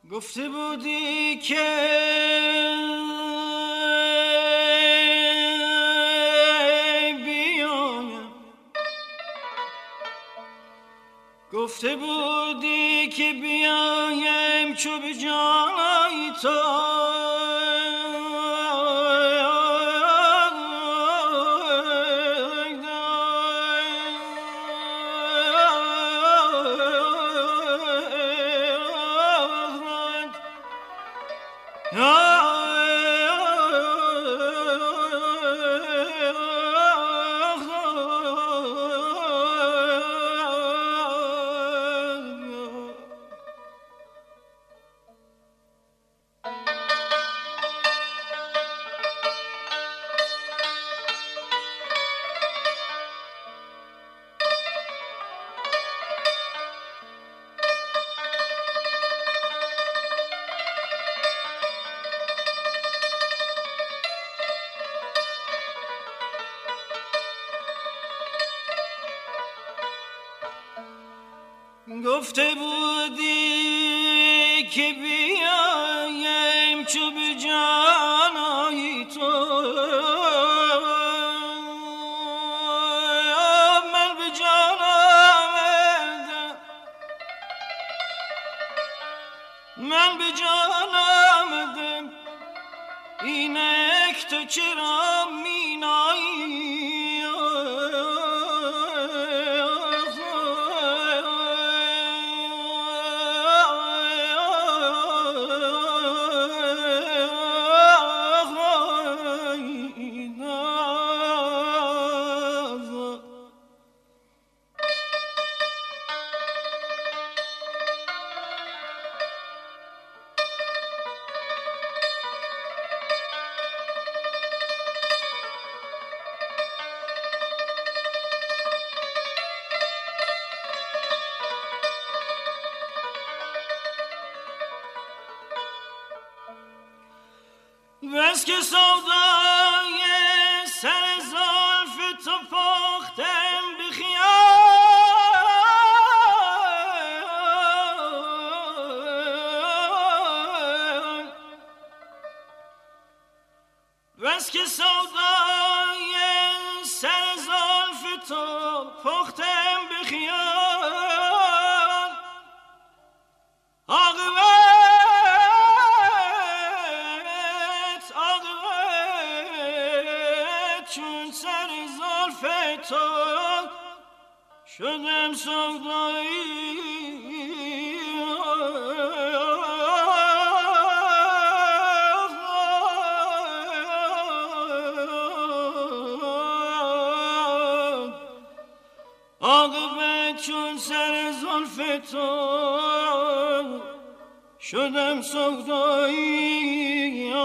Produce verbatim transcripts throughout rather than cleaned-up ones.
گفته بودی که بیایم، گفته بودی که بیایم چو به جای تو گفته بودی که بیایم چو به جانای تو من به جان آمدم، من به جان آمدم، اینک تو چرا می نایی؟ بس که سودای سر زلف تو پختم به خیال، بس که سودای سر زلف تو پختم به خیال، عاقبت چون سر زلف تو شدم سودایی. عاقبت چون سر زلف تو شدم سودایی.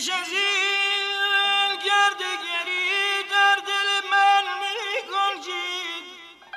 پیش از این گردگری در دل من می گنجید.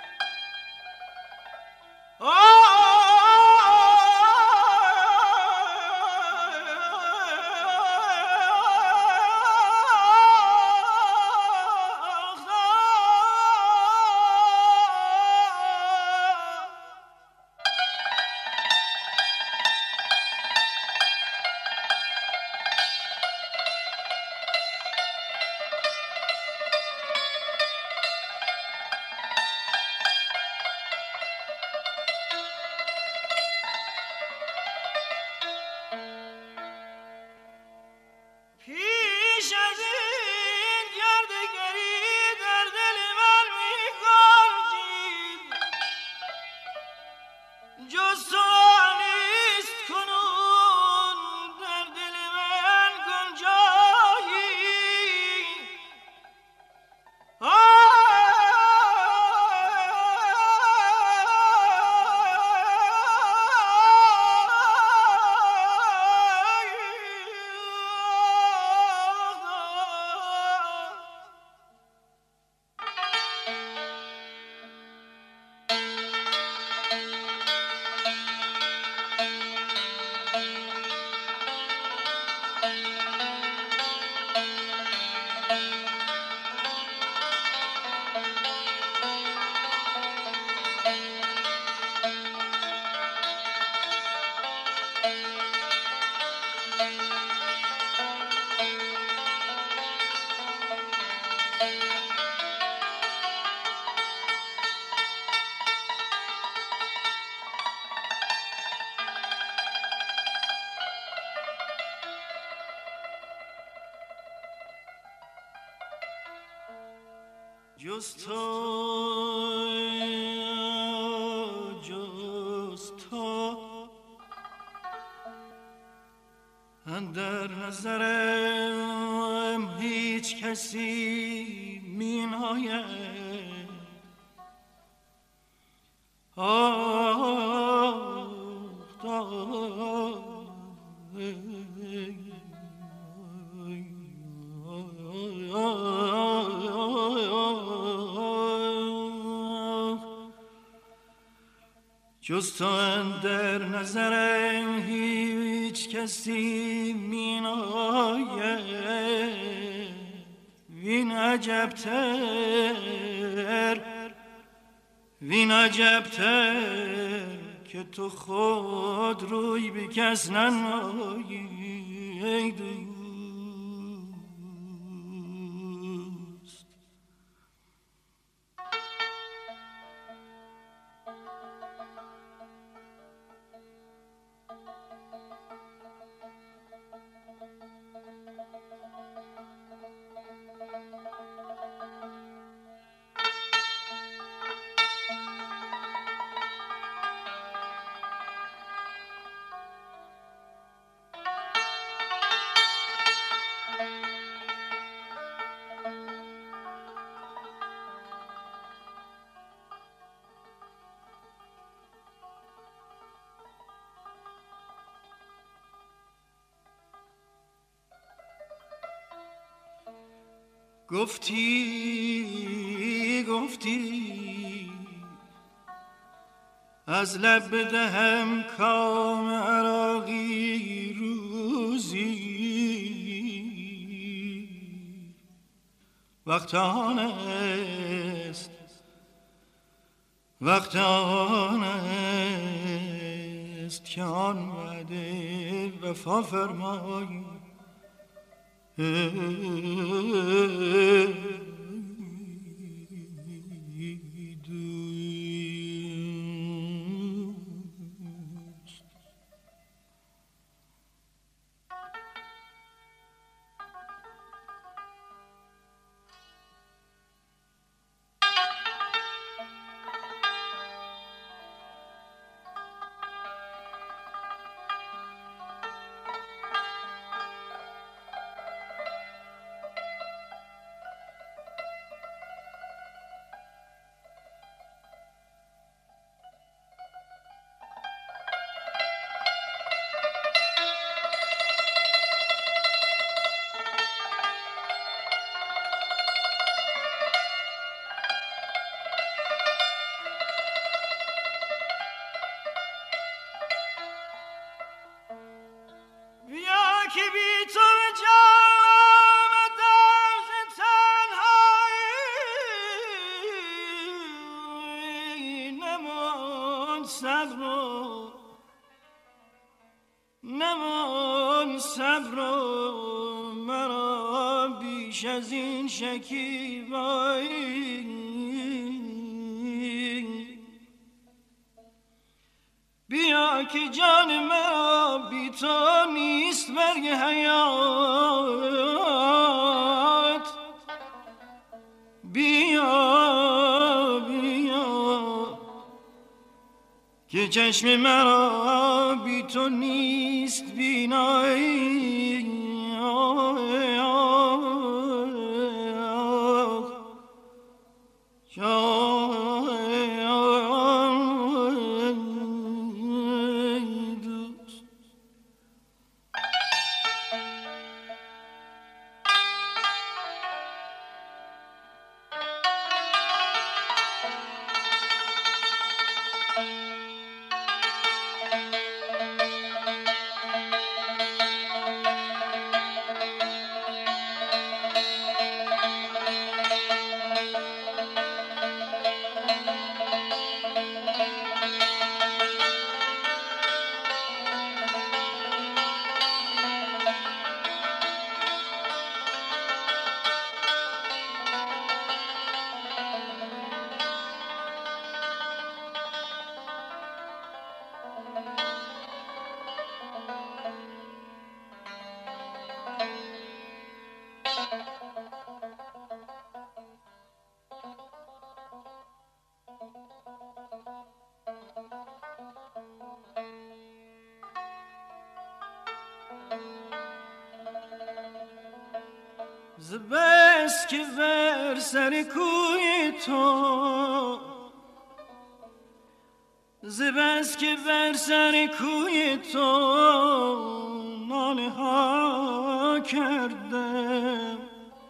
جز تو جز تو اندر نظرم هیچ کسی می ناید. آه جز تو اندر نظرم هیچ کسی می ناید. وین عجبتر وین عجبتر که تو خود روی به کس ننمایی ای دوست. گفتی گفتی از لب بدهم کام عراقی روزی. وقت آن است وقت آن است که آن وعده وفا فرمایی. صبر و نمان صبر و مرا بیش از این شکیبایی بیا که جان مرا بی تو نیست برگ حیات بیا بیا که چشم مرا بی تو نیست بینایی زبست که بر سر کوی تو زبست که بر سر کوی تو ناله ها کرده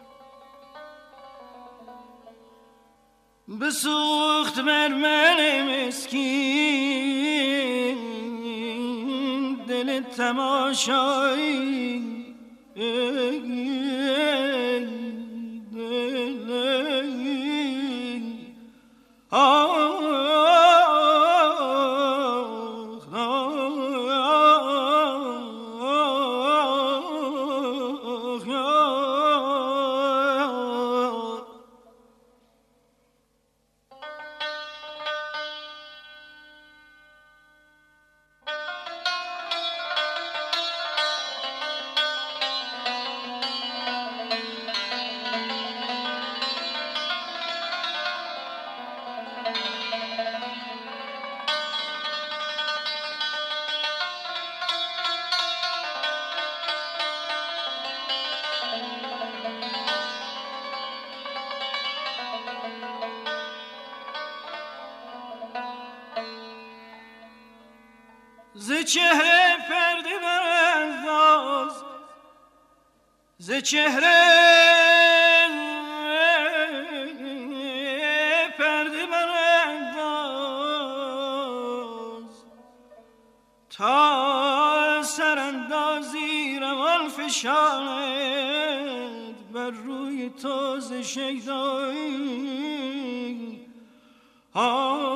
بسوخت بر من مسکین دل تماشایی ز چهره پرده برانداز ز چهره پرده برانداز تا سراندازی روان فشاند بر روی تو ز شیدایی